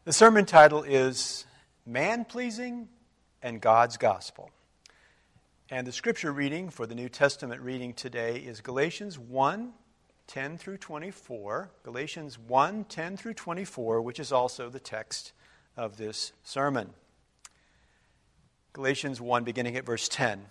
The sermon title is Man-Pleasing and God's Gospel. And the scripture reading for the New Testament reading today is Galatians 1, 10 through 24. Galatians 1, 10 through 24, which is also the text of this sermon. Galatians 1, beginning at verse 10.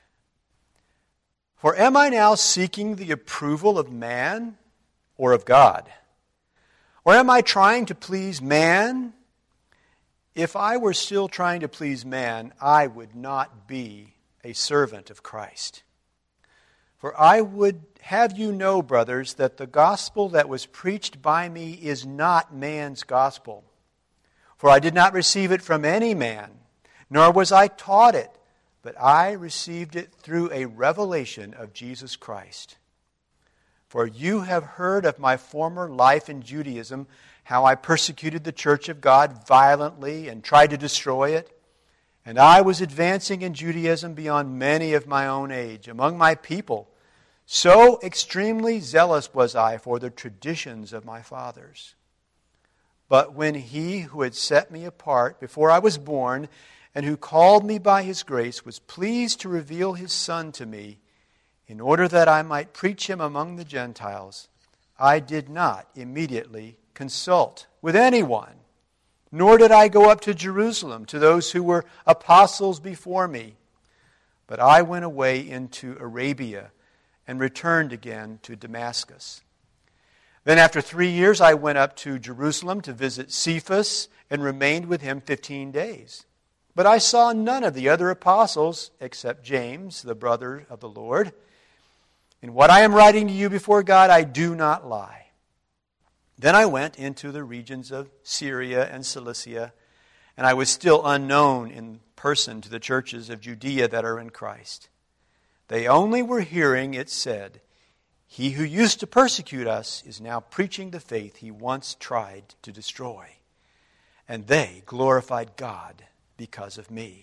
For am I now seeking the approval of man or of God? Or am I trying to please man? If I were still trying to please man, I would not be a servant of Christ. For I would have you know, brothers, that the gospel that was preached by me is not man's gospel. For I did not receive it from any man, nor was I taught it, but I received it through a revelation of Jesus Christ. For you have heard of my former life in Judaism, how I persecuted the church of God violently and tried to destroy it. And I was advancing in Judaism beyond many of my own age among my people. So extremely zealous was I for the traditions of my fathers. But when He who had set me apart before I was born, and who called me by His grace, was pleased to reveal His Son to me, in order that I might preach Him among the Gentiles, I did not immediately consult with anyone, nor did I go up to Jerusalem to those who were apostles before me. But I went away into Arabia and returned again to Damascus. Then after 3 years I went up to Jerusalem to visit Cephas and remained with him 15 days. But I saw none of the other apostles except James, the brother of the Lord. In what I am writing to you before God, I do not lie. Then I went into the regions of Syria and Cilicia, and I was still unknown in person to the churches of Judea that are in Christ. They only were hearing it said, He who used to persecute us is now preaching the faith he once tried to destroy. And they glorified God because of me.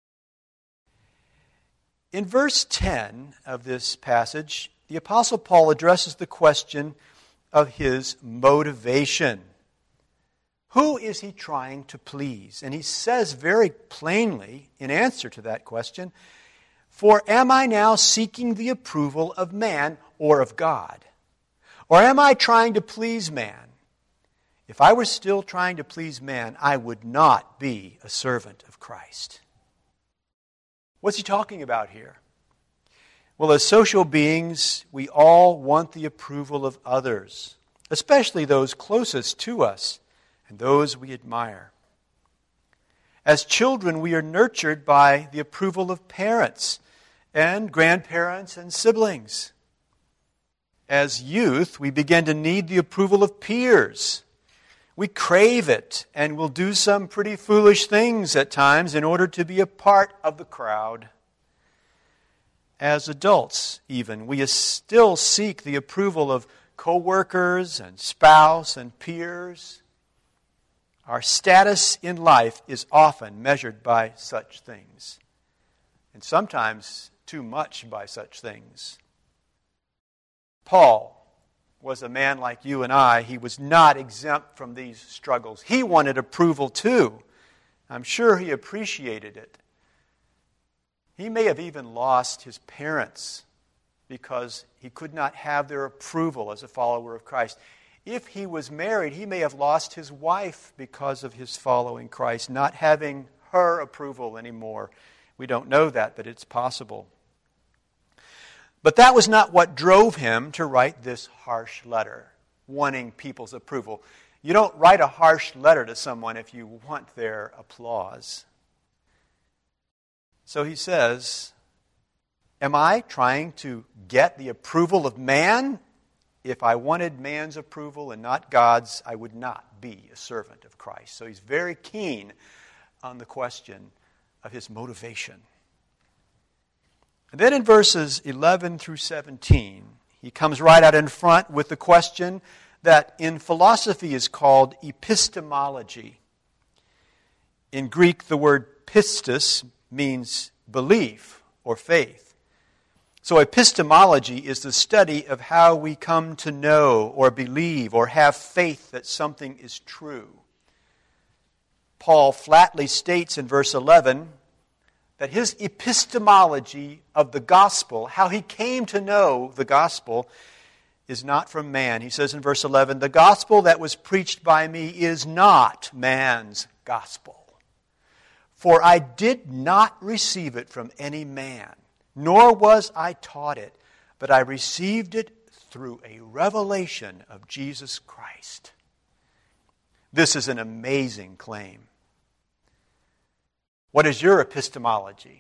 In verse 10 of this passage, the Apostle Paul addresses the question of his motivation. Who is he trying to please? And he says very plainly in answer to that question, For am I now seeking the approval of man or of God? Or am I trying to please man? If I were still trying to please man, I would not be a servant of Christ. What's he talking about here? Well, as social beings, we all want the approval of others, especially those closest to us and those we admire. As children, we are nurtured by the approval of parents and grandparents and siblings. As youth, we begin to need the approval of peers. We crave it and will do some pretty foolish things at times in order to be a part of the crowd. As adults, even, we still seek the approval of co-workers and spouse and peers. Our status in life is often measured by such things, and sometimes too much by such things. Paul was a man like you and I. He was not exempt from these struggles. He wanted approval too. I'm sure he appreciated it. He may have even lost his parents because he could not have their approval as a follower of Christ. If he was married, he may have lost his wife because of his following Christ, not having her approval anymore. We don't know that, but it's possible. But that was not what drove him to write this harsh letter, wanting people's approval. You don't write a harsh letter to someone if you want their applause. So he says, am I trying to get the approval of man? If I wanted man's approval and not God's, I would not be a servant of Christ. So he's very keen on the question of his motivation. And then in verses 11 through 17, he comes right out in front with the question that in philosophy is called epistemology. In Greek, the word pistis means belief or faith. So epistemology is the study of how we come to know or believe or have faith that something is true. Paul flatly states in verse 11 that his epistemology of the gospel, how he came to know the gospel, is not from man. He says in verse 11, "The gospel that was preached by me is not man's gospel. For I did not receive it from any man, nor was I taught it, but I received it through a revelation of Jesus Christ." This is an amazing claim. What is your epistemology?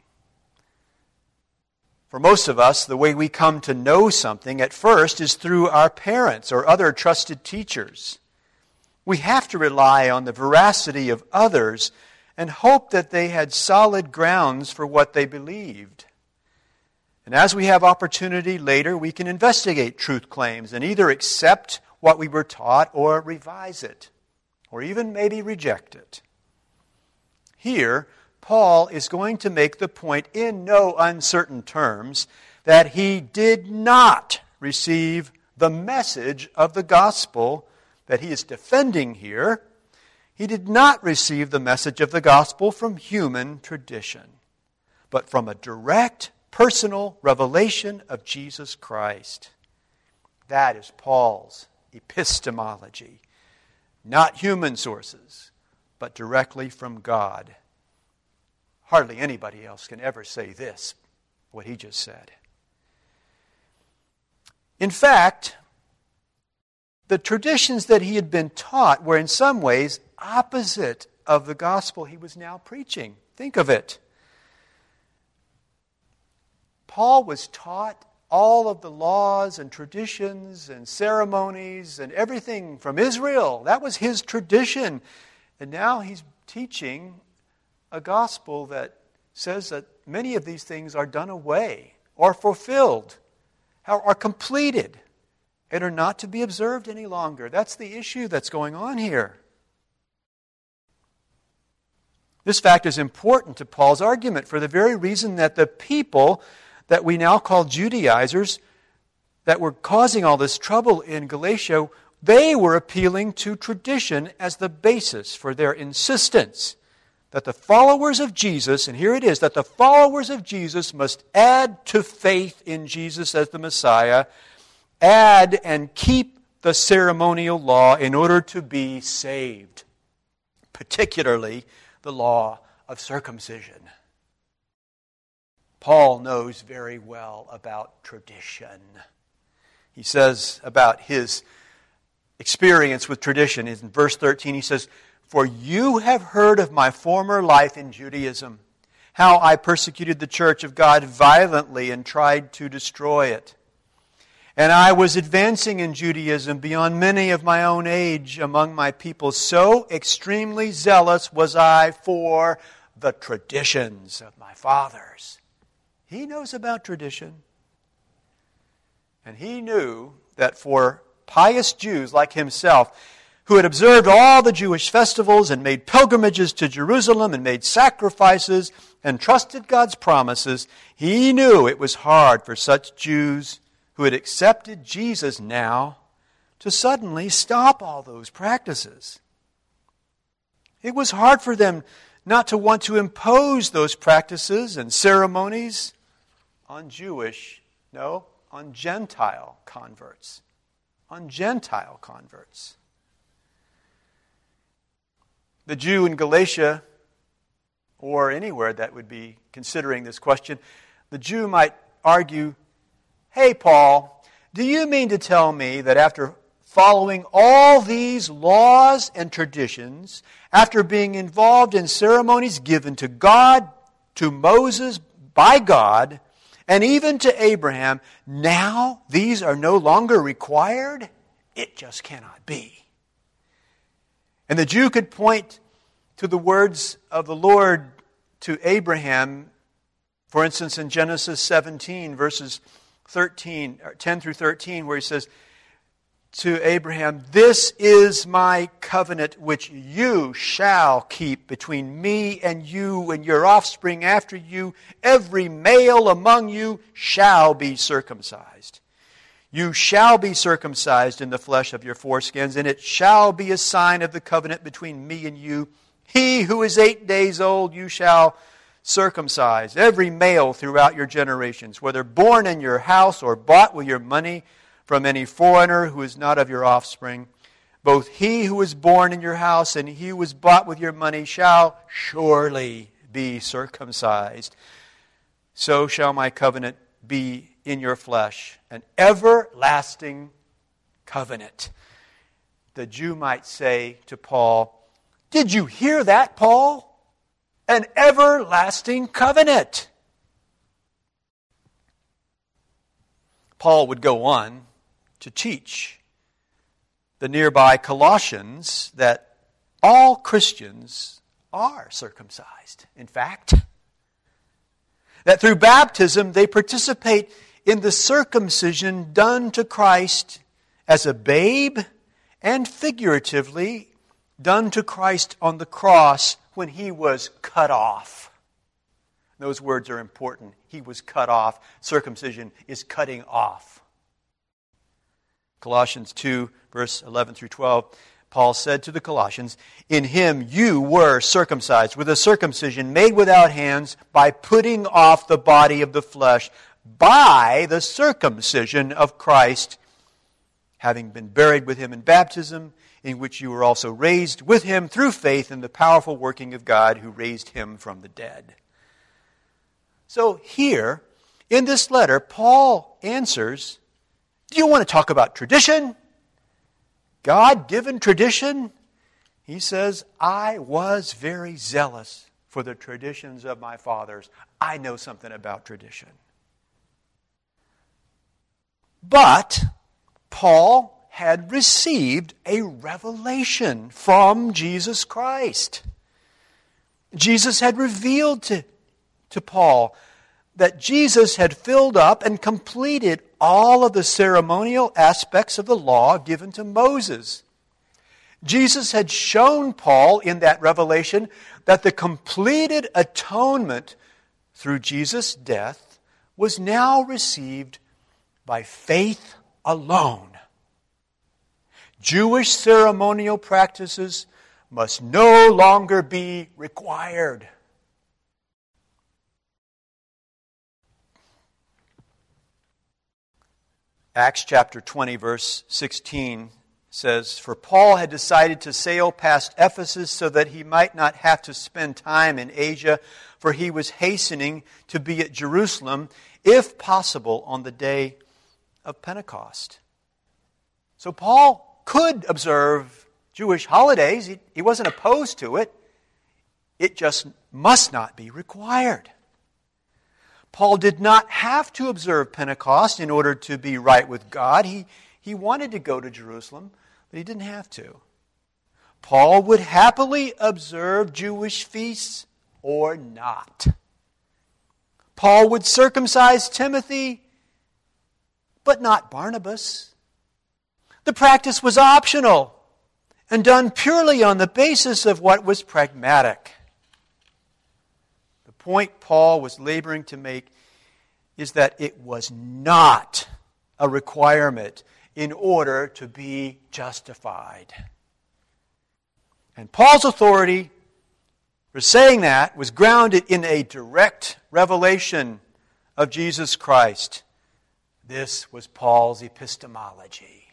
For most of us, the way we come to know something at first is through our parents or other trusted teachers. We have to rely on the veracity of others and hope that they had solid grounds for what they believed. And as we have opportunity later, we can investigate truth claims and either accept what we were taught or revise it, or even maybe reject it. Here, Paul is going to make the point in no uncertain terms that he did not receive the message of the gospel that he is defending here. He did not receive the message of the gospel from human tradition, but from a direct, personal revelation of Jesus Christ. That is Paul's epistemology. Not human sources, but directly from God. Hardly anybody else can ever say this, what he just said. In fact, the traditions that he had been taught were in some ways opposite of the gospel he was now preaching. Think of it. Paul was taught all of the laws and traditions and ceremonies and everything from Israel. That was his tradition. And now he's teaching a gospel that says that many of these things are done away or fulfilled, are completed, and are not to be observed any longer. That's the issue that's going on here. This fact is important to Paul's argument for the very reason that the people that we now call Judaizers that were causing all this trouble in Galatia, they were appealing to tradition as the basis for their insistence that the followers of Jesus, and here it is, that the followers of Jesus must add to faith in Jesus as the Messiah, add and keep the ceremonial law in order to be saved, particularly the law of circumcision. Paul knows very well about tradition. He says about his experience with tradition, in verse 13, he says, "For you have heard of my former life in Judaism, how I persecuted the church of God violently and tried to destroy it. And I was advancing in Judaism beyond many of my own age among my people. So extremely zealous was I for the traditions of my fathers." He knows about tradition. And he knew that for pious Jews like himself, who had observed all the Jewish festivals and made pilgrimages to Jerusalem and made sacrifices and trusted God's promises, he knew it was hard for such Jews who had accepted Jesus now to suddenly stop all those practices. It was hard for them not to want to impose those practices and ceremonies on on Gentile converts. On Gentile converts. The Jew in Galatia, or anywhere that would be considering this question, the Jew might argue, "Hey, Paul, do you mean to tell me that after following all these laws and traditions, after being involved in ceremonies given to God, to Moses, by God, and even to Abraham, now these are no longer required? It just cannot be." And the Jew could point to the words of the Lord to Abraham, for instance, in Genesis 17, verses 10 through 13, where he says to Abraham, "This is my covenant which you shall keep between me and you and your offspring after you. Every male among you shall be circumcised. You shall be circumcised in the flesh of your foreskins, and it shall be a sign of the covenant between me and you. He who is 8 days old you shall circumcise, every male throughout your generations, whether born in your house or bought with your money from any foreigner who is not of your offspring. Both he who is born in your house and he who is bought with your money shall surely be circumcised. So shall my covenant be in your flesh, an everlasting covenant. The Jew might say to Paul, "Did you hear that, Paul? An everlasting covenant." Paul would go on to teach the nearby Colossians that all Christians are circumcised. In fact, that through baptism they participate in the circumcision done to Christ as a babe and figuratively done to Christ on the cross when he was cut off. Those words are important. He was cut off. Circumcision is cutting off. Colossians 2, verse 11 through 12, Paul said to the Colossians, "In him you were circumcised with a circumcision made without hands by putting off the body of the flesh by the circumcision of Christ, having been buried with him in baptism, in which you were also raised with him through faith in the powerful working of God who raised him from the dead." So here, in this letter, Paul answers, do you want to talk about tradition? God-given tradition? He says, I was very zealous for the traditions of my fathers. I know something about tradition. But Paul had received a revelation from Jesus Christ. Jesus had revealed to Paul that Jesus had filled up and completed all of the ceremonial aspects of the law given to Moses. Jesus had shown Paul in that revelation that the completed atonement through Jesus' death was now received by faith alone. Jewish ceremonial practices must no longer be required. Acts chapter 20, verse 16 says, "For Paul had decided to sail past Ephesus so that he might not have to spend time in Asia, for he was hastening to be at Jerusalem, if possible, on the day of Pentecost." So Paul could observe Jewish holidays. He wasn't opposed to it. It just must not be required. Paul did not have to observe Pentecost in order to be right with God. He wanted to go to Jerusalem, but he didn't have to. Paul would happily observe Jewish feasts or not. Paul would circumcise Timothy, but not Barnabas. The practice was optional and done purely on the basis of what was pragmatic. The point Paul was laboring to make is that it was not a requirement in order to be justified. And Paul's authority for saying that was grounded in a direct revelation of Jesus Christ. This was Paul's epistemology.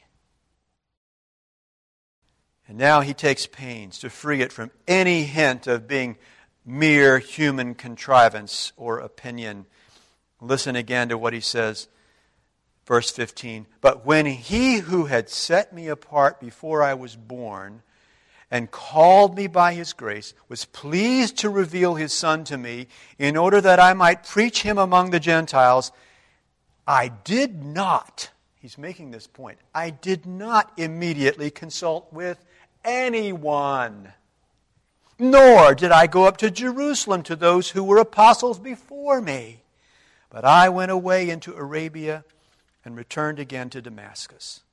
And now he takes pains to free it from any hint of being mere human contrivance or opinion. Listen again to what he says, verse 15. "But when he who had set me apart before I was born and called me by his grace was pleased to reveal his Son to me in order that I might preach him among the Gentiles, I did not," he's making this point, "I did not immediately consult with anyone. Nor did I go up to Jerusalem to those who were apostles before me. But I went away into Arabia and returned again to Damascus."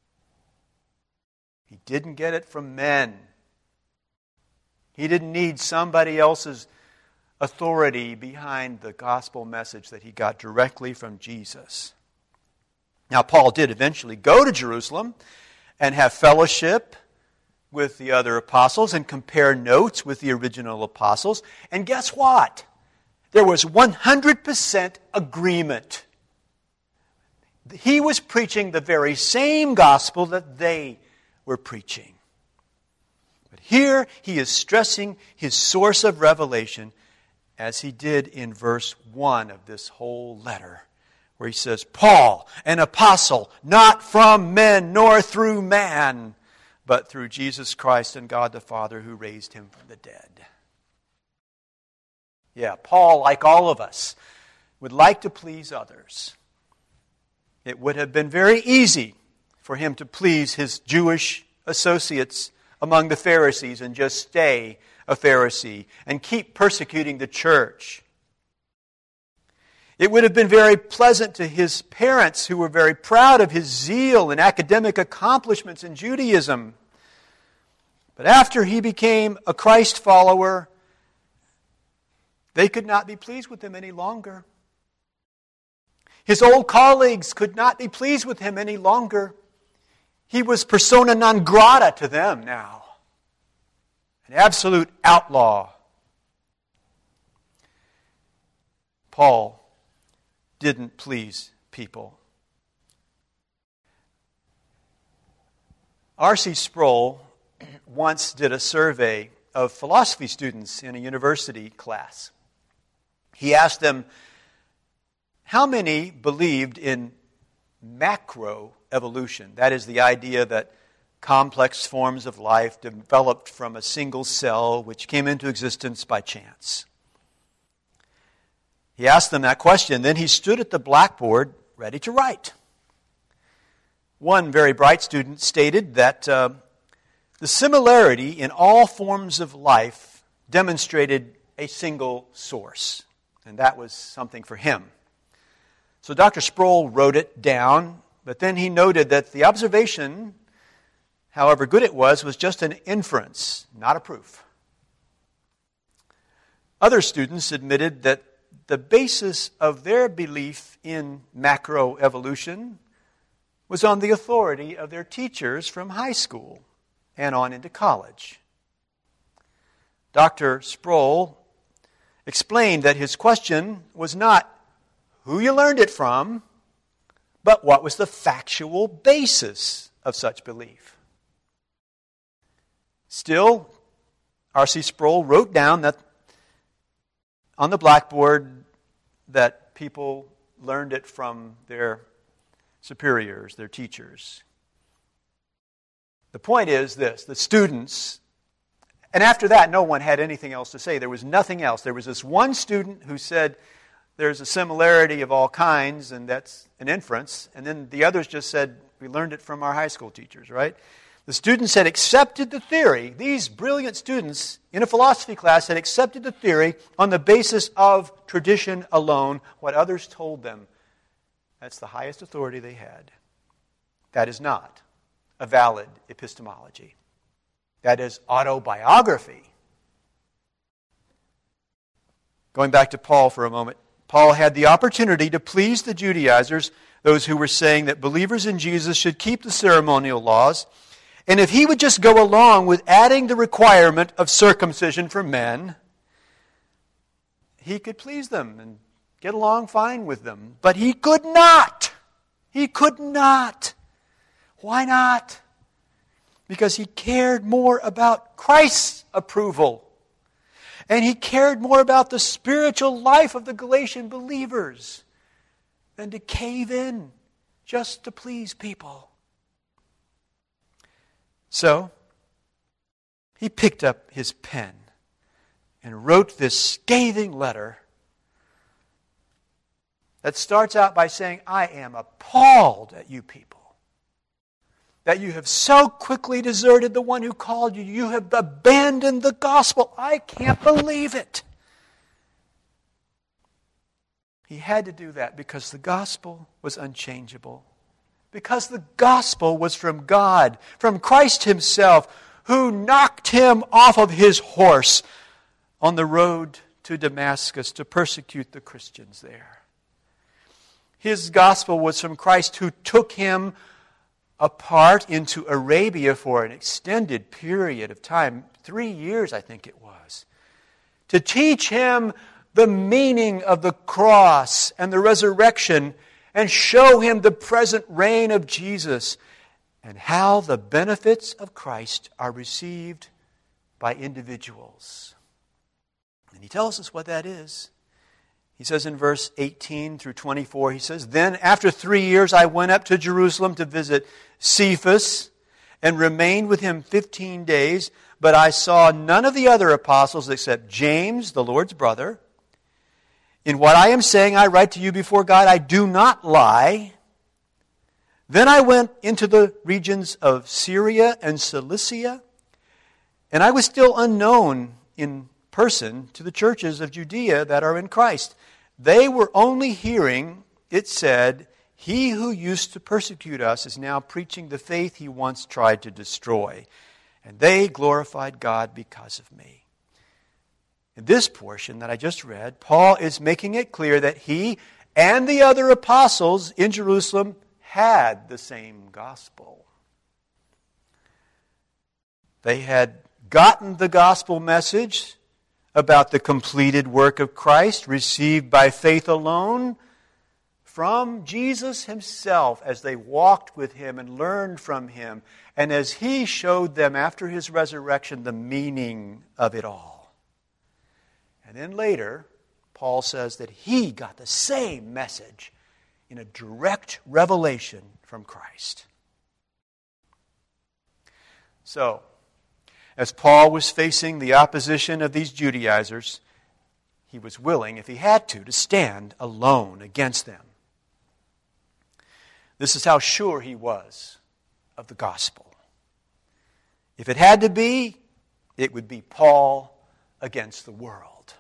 He didn't get it from men. He didn't need somebody else's authority behind the gospel message that he got directly from Jesus. Now, Paul did eventually go to Jerusalem and have fellowship with the other apostles and compare notes with the original apostles. And guess what? There was 100% agreement. He was preaching the very same gospel that they were preaching. But here he is stressing his source of revelation, as he did in verse 1 of this whole letter, where he says, Paul, an apostle, not from men nor through man, but through Jesus Christ and God the Father who raised him from the dead. Yeah, Paul, like all of us, would like to please others. It would have been very easy for him to please his Jewish associates among the Pharisees and just stay a Pharisee and keep persecuting the church. It would have been very pleasant to his parents, who were very proud of his zeal and academic accomplishments in Judaism. But after he became a Christ follower, they could not be pleased with him any longer. His old colleagues could not be pleased with him any longer. He was persona non grata to them now. An absolute outlaw. Paul didn't please people. R.C. Sproul once did a survey of philosophy students in a university class. He asked them, how many believed in macroevolution? That is the idea that complex forms of life developed from a single cell which came into existence by chance. He asked them that question, then he stood at the blackboard ready to write. One very bright student stated that the similarity in all forms of life demonstrated a single source, and that was something for him. So Dr. Sproul wrote it down, but then he noted that the observation, however good it was just an inference, not a proof. Other students admitted that the basis of their belief in macroevolution was on the authority of their teachers from high school and on into college. Dr. Sproul explained that his question was not who you learned it from, but what was the factual basis of such belief. Still, R.C. Sproul wrote down that on the blackboard that people learned it from their superiors, their teachers. The point is this, the students, and after that no one had anything else to say. There was nothing else. There was this one student who said there's a similarity of all kinds, and that's an inference. And then the others just said, we learned it from our high school teachers, right? The students had accepted the theory. These brilliant students in a philosophy class had accepted the theory on the basis of tradition alone, what others told them. That's the highest authority they had. That is not a valid epistemology. That is autobiography. Going back to Paul for a moment. Paul had the opportunity to please the Judaizers, those who were saying that believers in Jesus should keep the ceremonial laws. And if he would just go along with adding the requirement of circumcision for men, he could please them and get along fine with them. But he could not. He could not. Why not? Because he cared more about Christ's approval. And he cared more about the spiritual life of the Galatian believers than to cave in just to please people. So, he picked up his pen and wrote this scathing letter that starts out by saying, I am appalled at you people, that you have so quickly deserted the one who called you. You have abandoned the gospel. I can't believe it. He had to do that because the gospel was unchangeable. Because the gospel was from God, from Christ himself, who knocked him off of his horse on the road to Damascus to persecute the Christians there. His gospel was from Christ, who took him apart into Arabia for an extended period of time, 3 years I think it was, to teach him the meaning of the cross and the resurrection and show him the present reign of Jesus and how the benefits of Christ are received by individuals. And he tells us what that is. He says in verse 18 through 24, he says, "Then after 3 years I went up to Jerusalem to visit Cephas and remained with him 15 days, but I saw none of the other apostles except James, the Lord's brother. In what I am saying, I write to you before God, I do not lie. Then I went into the regions of Syria and Cilicia, and I was still unknown in person to the churches of Judea that are in Christ. They were only hearing it said, 'He who used to persecute us is now preaching the faith he once tried to destroy.' And they glorified God because of me." In this portion that I just read, Paul is making it clear that he and the other apostles in Jerusalem had the same gospel. They had gotten the gospel message about the completed work of Christ, received by faith alone, from Jesus himself as they walked with him and learned from him, and as he showed them after his resurrection the meaning of it all. And then later, Paul says that he got the same message in a direct revelation from Christ. So, as Paul was facing the opposition of these Judaizers, he was willing, if he had to stand alone against them. This is how sure he was of the gospel. If it had to be, it would be Paul against the world.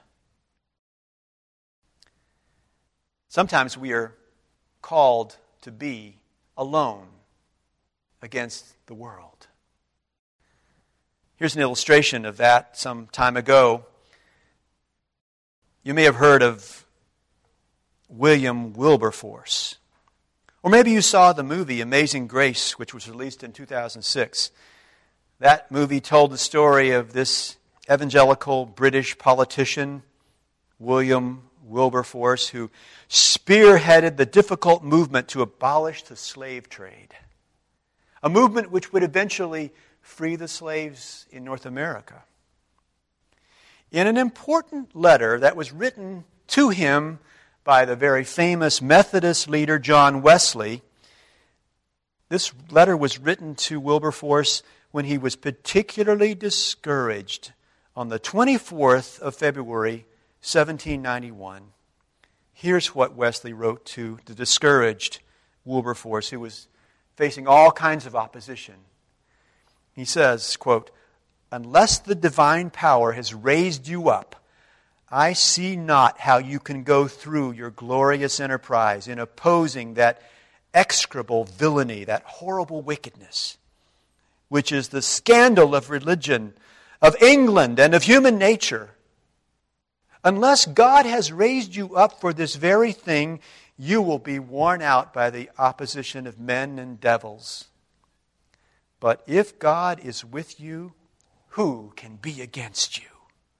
Sometimes we are called to be alone against the world. Here's an illustration of that some time ago. You may have heard of William Wilberforce. Or maybe you saw the movie Amazing Grace, which was released in 2006. That movie told the story of this evangelical British politician, William Wilberforce, who spearheaded the difficult movement to abolish the slave trade. A movement which would eventually free the slaves in North America. In an important letter that was written to him by the very famous Methodist leader John Wesley, this letter was written to Wilberforce when he was particularly discouraged on the 24th of February, 1791. Here's what Wesley wrote to the discouraged Wilberforce, who was facing all kinds of opposition. He says, quote, "Unless the divine power has raised you up, I see not how you can go through your glorious enterprise in opposing that execrable villainy, that horrible wickedness, which is the scandal of religion, of England, and of human nature. Unless God has raised you up for this very thing, you will be worn out by the opposition of men and devils. But if God is with you, who can be against you?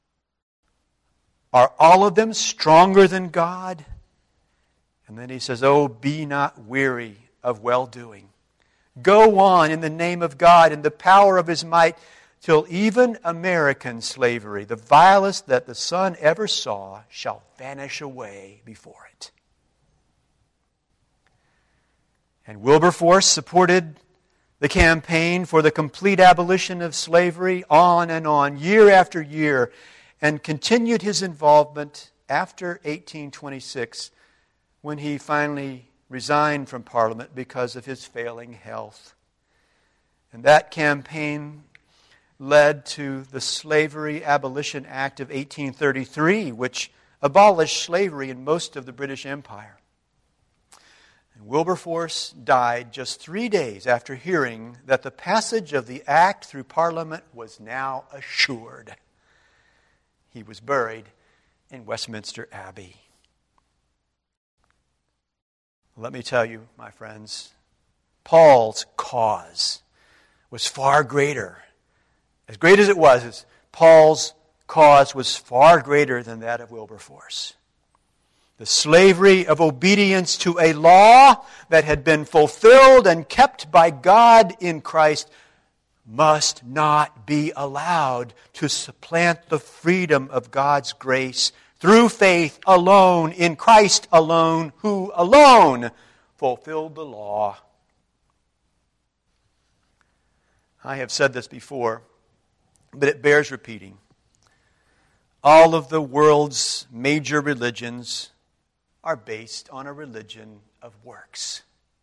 Are all of them stronger than God?" And then he says, "Oh, be not weary of well-doing. Go on in the name of God and the power of His might, till even American slavery, the vilest that the sun ever saw, shall vanish away before it." And Wilberforce supported the campaign for the complete abolition of slavery on and on, year after year, and continued his involvement after 1826, when he finally resigned from Parliament because of his failing health. And that campaign led to the Slavery Abolition Act of 1833, which abolished slavery in most of the British Empire. And Wilberforce died just 3 days after hearing that the passage of the act through Parliament was now assured. He was buried in Westminster Abbey. Let me tell you, my friends, Paul's cause was far greater. As great as it was, Paul's cause was far greater than that of Wilberforce. The slavery of obedience to a law that had been fulfilled and kept by God in Christ must not be allowed to supplant the freedom of God's grace through faith alone, in Christ alone, who alone fulfilled the law. I have said this before, but it bears repeating. All of the world's major religions are based on a religion of works.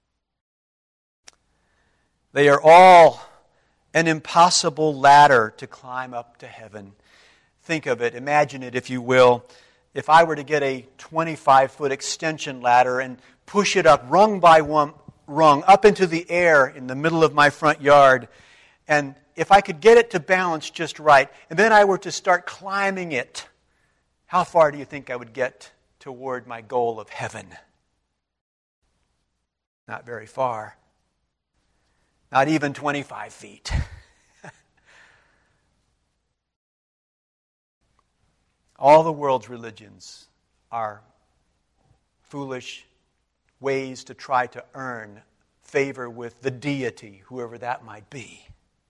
They are all an impossible ladder to climb up to heaven. Think of it, imagine it if you will. If I were to get a 25-foot extension ladder and push it up rung by rung up into the air in the middle of my front yard, and if I could get it to balance just right, and then I were to start climbing it, how far do you think I would get toward my goal of heaven? Not very far. Not even 25 feet. All the world's religions are foolish ways to try to earn favor with the deity, whoever that might be.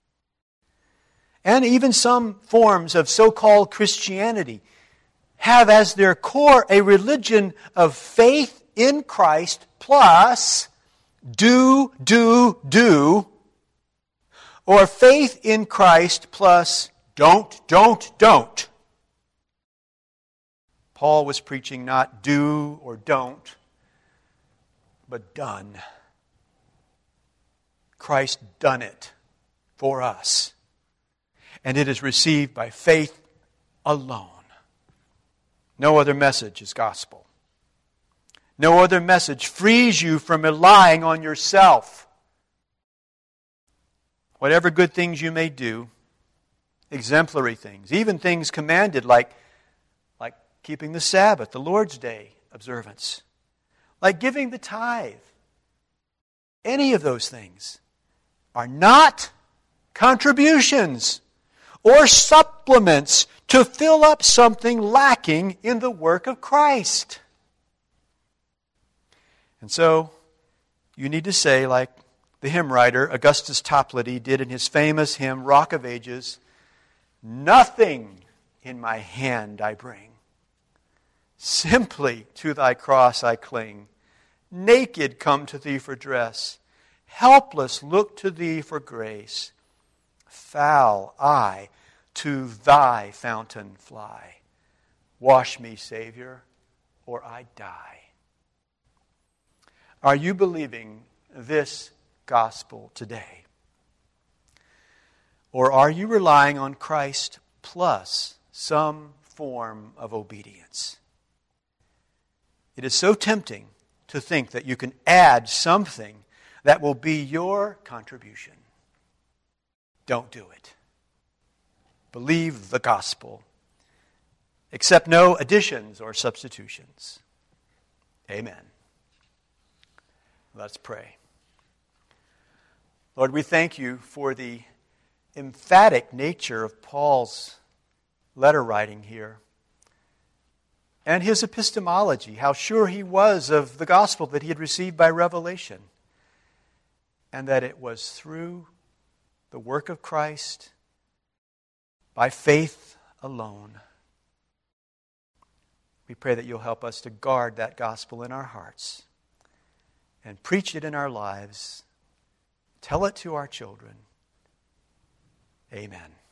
And even some forms of so-called Christianity have as their core a religion of faith in Christ plus do, or faith in Christ plus don't. Paul was preaching not do or don't, but done. Christ done it for us. And it is received by faith alone. No other message is gospel. No other message frees you from relying on yourself. Whatever good things you may do, exemplary things, even things commanded like keeping the Sabbath, the Lord's Day observance, like giving the tithe, any of those things are not contributions or supplements to fill up something lacking in the work of Christ. And so, you need to say, like the hymn writer Augustus Toplady did in his famous hymn, Rock of Ages, nothing in my hand I bring. Simply to thy cross I cling. Naked come to thee for dress. Helpless look to thee for grace. Foul I to thy fountain fly. Wash me, Savior, or I die. Are you believing this gospel today? Or are you relying on Christ plus some form of obedience? It is so tempting to think that you can add something that will be your contribution. Don't do it. Believe the gospel. Accept no additions or substitutions. Amen. Let's pray. Lord, we thank you for the emphatic nature of Paul's letter writing here and his epistemology, how sure he was of the gospel that he had received by revelation, and that it was through the work of Christ, by faith alone. We pray that you'll help us to guard that gospel in our hearts and preach it in our lives. Tell it to our children. Amen.